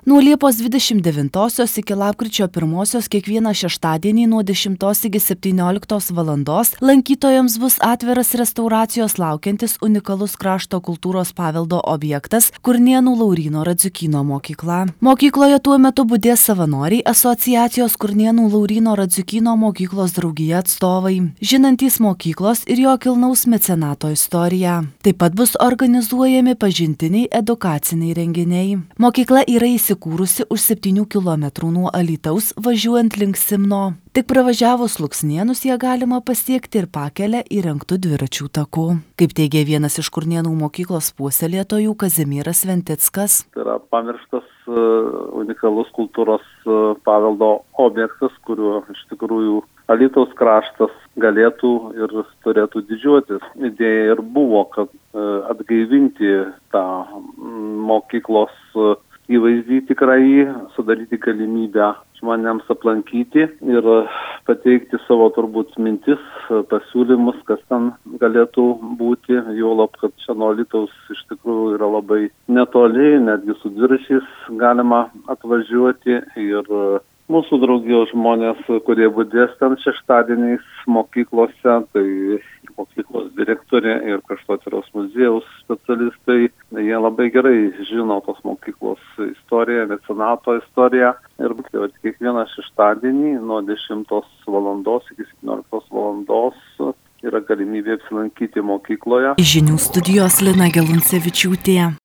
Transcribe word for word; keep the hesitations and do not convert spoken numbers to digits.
Nuo Liepos dvidešimt devintosios iki lapkričio pirmosios kiekvieną šeštadienį nuo dešimtos iki septynioliktos valandos lankytojams bus atviras restauracijos laukiantis unikalus krašto kultūros paveldo objektas Kurnėnų Lauryno Radziukyno mokykla. Mokykloje tuo metu budės savanoriai asociacijos Kurnėnų Lauryno Radziukyno mokyklos draugija atstovai, žinantys mokyklos ir jo kilnaus mecenato istoriją. Taip pat bus organizuojami pažintiniai edukaciniai renginiai. Mokykla yra įsikūrusi už septynių kilometrų nuo Alytaus važiuojant link Simno. Tik pravažiavus Luksnėnus ją galima pasiekti ir pakelę įrengtų dviračių taku. Kaip teigia vienas iš Kurnėnų mokyklos puoselėtojų Kazimieras Ventickas. Tai yra pamirštas uh, unikalus kultūros uh, paveldo objektas, kuriuo iš tikrųjų Alytaus kraštas galėtų ir turėtų didžiuotis. Idėja ir buvo, kad uh, atgaivinti tą mokyklos uh, įvaizdį tikrai, sudaryti galimybę žmonėms aplankyti ir pateikti savo turbūt mintis, pasiūlymus, kas ten galėtų būti. Juolab, kad čia nuo Alytaus iš tikrųjų yra labai netoli, netgi su dviračiais galima atvažiuoti. Ir mūsų draugijos žmonės, kurie budės ten šeštadieniais mokyklose, tai mokyklos direktorė ir Kraštotyros muziejaus specialistai, jie labai gerai žino tos mokyklos istoriją, mecenato istoriją. Ir kiekvieną šeštadienį nuo dešimtos valandos iki septynioliktos valandos yra galimybė apsilankyti mokykloje. Žinių studijos Lina Geluncevičiūtė.